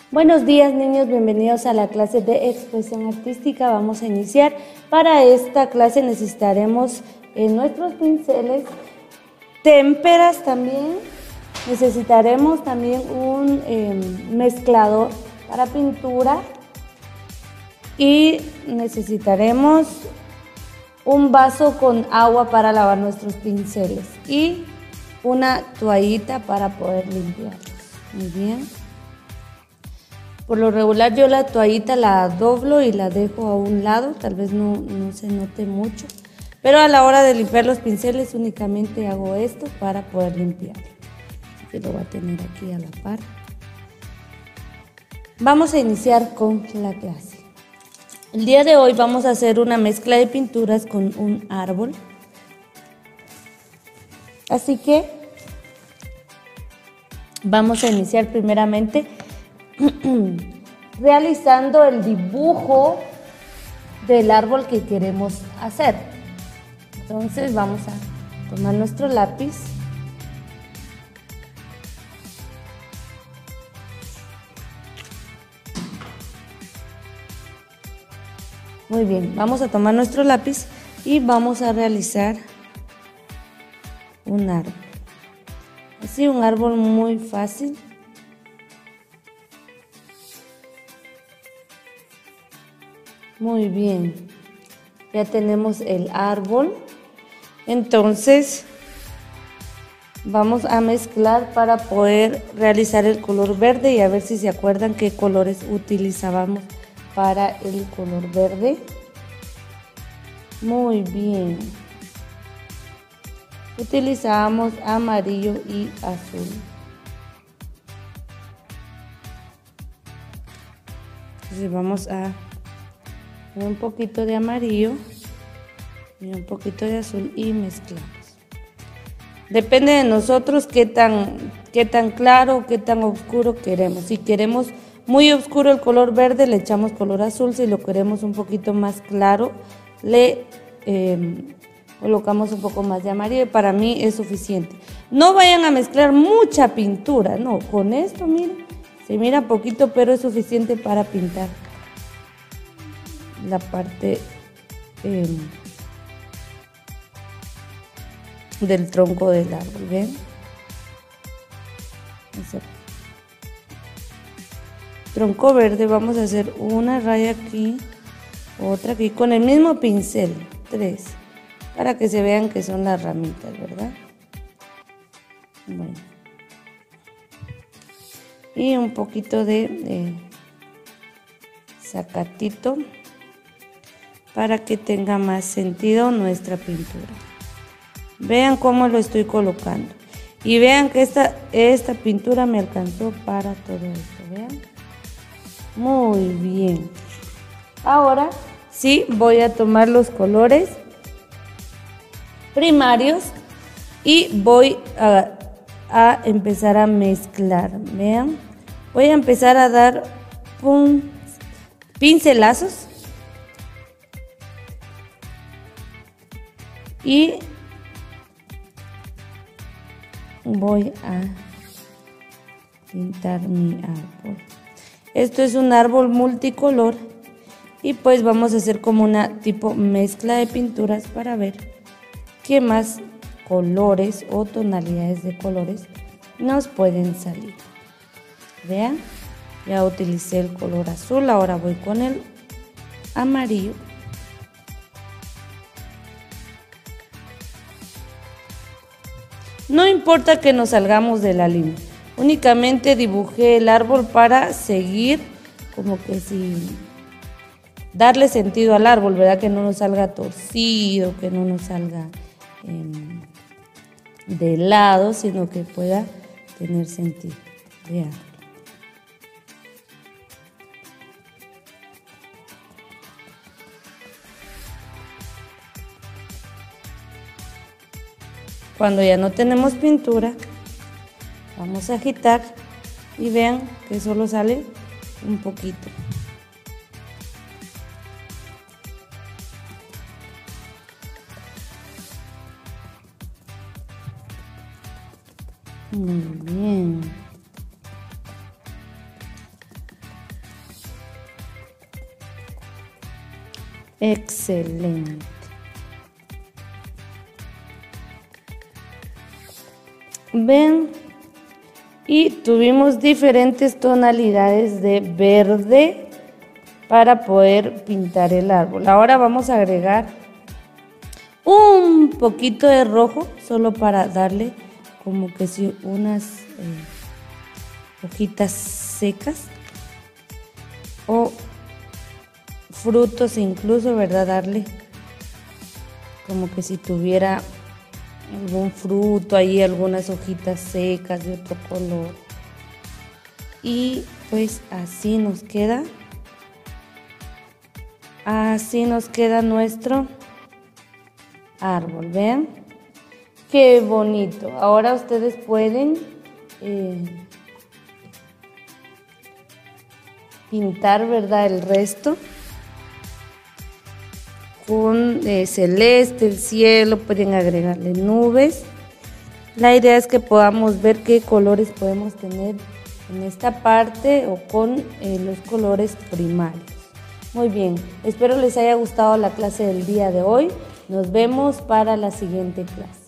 Buenos días, niños, bienvenidos a la clase de expresión artística. Vamos a iniciar. Para esta clase necesitaremos nuestros pinceles, témperas también. Necesitaremos también un mezclador para pintura y necesitaremos un vaso con agua para lavar nuestros pinceles y una toallita para poder limpiarlos. Muy bien. Por lo regular yo la toallita la doblo y la dejo a un lado, tal vez no se note mucho, pero a la hora de limpiar los pinceles únicamente hago esto para poder limpiarlo. Así que lo voy a tener aquí a la par. Vamos a iniciar con la clase. El día de hoy vamos a hacer una mezcla de pinturas con un árbol. Así que vamos a iniciar primeramente realizando el dibujo del árbol que queremos hacer. Entonces vamos a tomar nuestro lápiz muy bien, vamos a tomar nuestro lápiz y vamos a realizar un árbol. Así, un árbol muy fácil. Muy bien, ya tenemos el árbol. Entonces vamos a mezclar para poder realizar el color verde y a ver si se acuerdan qué colores utilizábamos para el color verde. Muy bien, utilizamos amarillo y azul. Entonces vamos a un poquito de amarillo y un poquito de azul y mezclamos. Depende de nosotros qué tan claro, qué tan oscuro queremos. Si queremos muy oscuro el color verde, le echamos color azul. Si lo queremos un poquito más claro, le colocamos un poco más de amarillo. Para mí es suficiente. No vayan a mezclar mucha pintura, no. Con esto, miren, se mira poquito, pero es suficiente para pintar la parte del tronco del árbol, ¿ven? Ese tronco verde, vamos a hacer una raya aquí, otra aquí, con el mismo pincel, 3, para que se vean que son las ramitas, ¿verdad? Bueno. Y un poquito de zacatito para que tenga más sentido nuestra pintura. Vean cómo lo estoy colocando y vean que esta pintura me alcanzó para todo esto, vean. Muy bien. Ahora sí voy a tomar los colores primarios y voy a empezar a mezclar. Vean, voy a empezar a dar pincelazos y voy a pintar mi árbol. Esto es un árbol multicolor y pues vamos a hacer como una tipo mezcla de pinturas para ver qué más colores o tonalidades de colores nos pueden salir. Vean, ya utilicé el color azul, ahora voy con el amarillo. No importa que nos salgamos de la línea, únicamente dibujé el árbol para seguir, como que darle sentido al árbol, ¿verdad? Que no nos salga torcido, que no nos salga de lado, sino que pueda tener sentido. Vean. Cuando ya no tenemos pintura, vamos a agitar y vean que solo sale un poquito. Muy bien. Excelente. Ven, y tuvimos diferentes tonalidades de verde para poder pintar el árbol. Ahora vamos a agregar un poquito de rojo, solo para darle como que si unas hojitas secas o frutos incluso, ¿verdad? Darle como que si tuviera algún fruto ahí, algunas hojitas secas de otro color. Y pues así nos queda. Así nos queda nuestro árbol, ¿ven? Qué bonito. Ahora ustedes pueden pintar, ¿verdad? El resto con celeste, el cielo, pueden agregarle nubes. La idea es que podamos ver qué colores podemos tener en esta parte o con los colores primarios. Muy bien, espero les haya gustado la clase del día de hoy. Nos vemos para la siguiente clase.